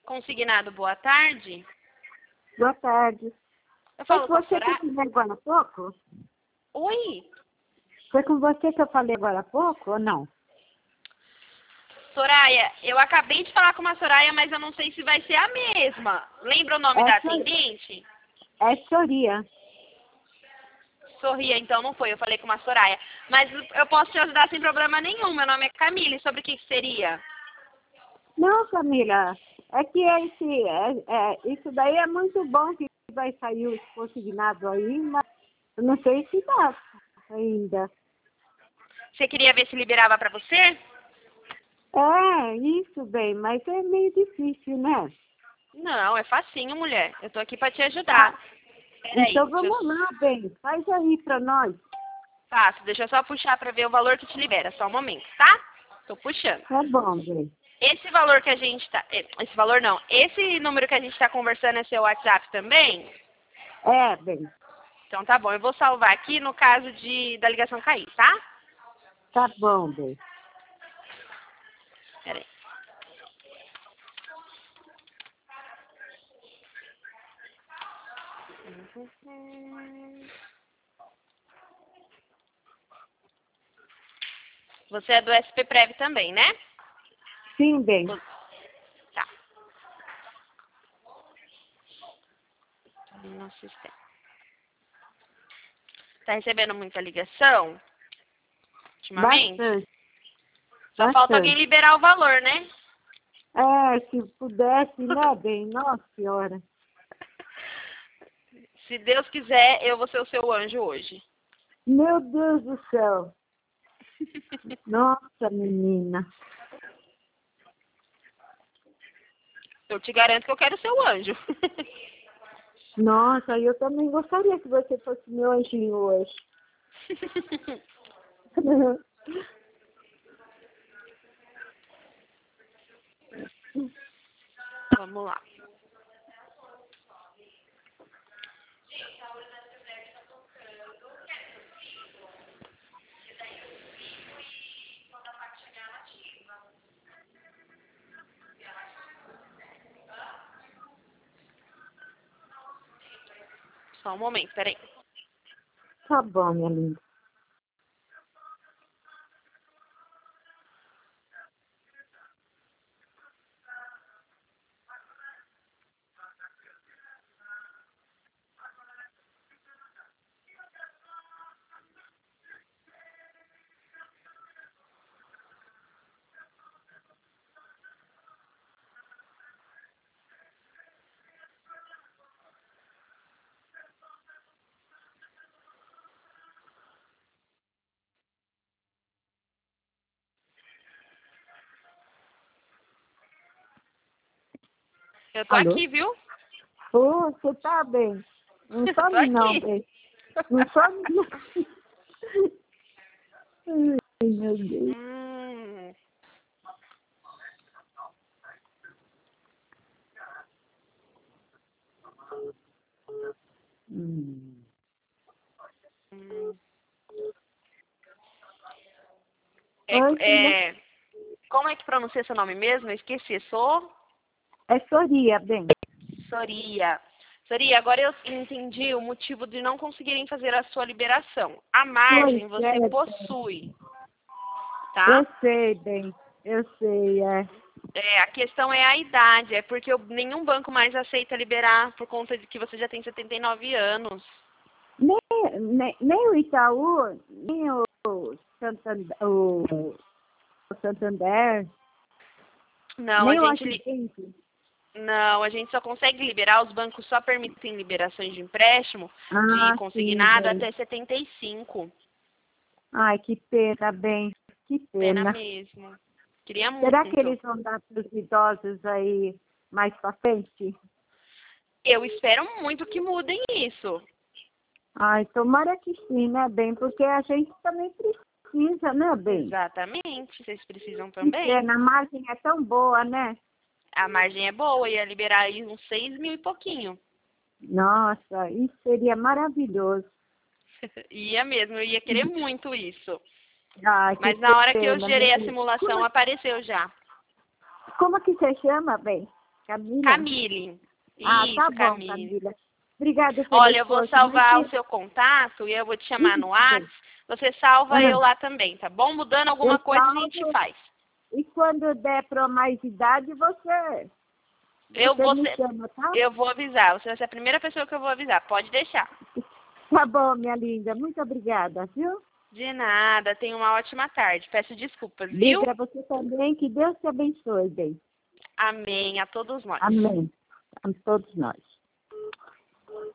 Consignado, boa tarde. Boa tarde. Eu Foi falo com com a você que eu Soraya. falei agora há pouco? Oi, Foi com você que eu falei agora há pouco ou não? Soraya, eu acabei de falar com uma Soraya, mas eu não sei se vai ser a mesma. Lembra o nome da atendente? É Soria. Sorria, então não foi, eu falei com uma Soraya. Mas eu posso te ajudar sem problema nenhum. Meu nome é Camille, sobre o que seria? Não, Camila, é que isso daí é muito bom que vai sair os consignados aí, mas eu não sei se dá ainda. Você queria ver se liberava pra você? É, isso bem, mas é meio difícil, né? Não, é facinho, mulher. Eu tô aqui pra te ajudar. Peraí, Então deixa eu... vamos lá, bem, faz aí pra nós. Faço, deixa eu só puxar pra ver o valor que te libera. Só um momento, tá? Tô puxando. Tá bom, bem. Esse valor que a gente tá... Esse valor não. Esse número que a gente tá conversando é seu WhatsApp também? É, bem, Então tá bom, eu vou salvar aqui no caso da ligação cair, tá? tá bom, bem. Peraí. Você é do SP Prev também, né? Sim, bem. Tá. No sistema. Tá recebendo muita ligação ultimamente? Bastante, Só falta alguém bastante. liberar o valor, né? É, se pudesse, né, bem? Nossa Senhora. Se Deus quiser, eu vou ser o seu anjo hoje. Meu Deus do céu. Nossa, menina. Eu te garanto que eu quero ser o anjo. Nossa, eu também gostaria que você fosse meu anjinho hoje. Vamos lá. Só um momento, peraí. Tá bom, minha linda. Eu tô Alô? aqui, viu? Ô, você tá bem? Não Eu tô some não, aqui. bem. Não some não. Ai, meu Deus. Hum, Hum. hum. Oi, filha. Como é que pronuncia seu nome mesmo? Eu esqueci. É Soria, bem. Soria. Soria, agora eu entendi o motivo de não conseguirem fazer a sua liberação. A Pois margem você é, possui, eu tá? sei, bem. Eu sei, é. A questão é a idade, é porque nenhum banco mais aceita liberar por conta de que você já tem 79 anos. Nem o Itaú, nem o Santander, Não, nem o Acidente. não, a gente só consegue liberar, os bancos só permitem liberações de empréstimo de Ah, sim, consignado bem. até 75. Ai, que pena, bem. Que Pena pena. mesmo. Queria Será que muito. eles vão dar para os idosos aí mais para frente? Eu espero muito que mudem isso. Ai, tomara que sim, né, bem? Porque a gente também precisa, né, bem? Exatamente, vocês precisam Que também. pena, a margem é tão boa, né? A margem é boa, ia liberar aí uns 6 mil e pouquinho. Nossa, isso seria maravilhoso. Ia mesmo, eu ia querer muito isso. Ai, que Mas na hora que eu pena, gerei a menina. simulação, apareceu já. Como que você chama, bem? Camila? Camille. Ah, Isso, tá bom, Camille. Camila. Obrigada pelo Olha, eu vou esforço, mas salvar o seu contato e eu vou te chamar no Isso. WhatsApp. Você salva Ah. eu lá também, tá bom? Mudando alguma Eu coisa a gente salvo. faz. E quando der para mais idade, você me chama, tá? Eu vou avisar. Você vai ser a primeira pessoa que eu vou avisar. Pode deixar. Tá bom, minha linda. Muito obrigada, viu? De nada. Tenha uma ótima tarde. Peço desculpas, E viu? para você também. Que Deus te abençoe, bem. Amém. A todos nós. Amém. A todos nós.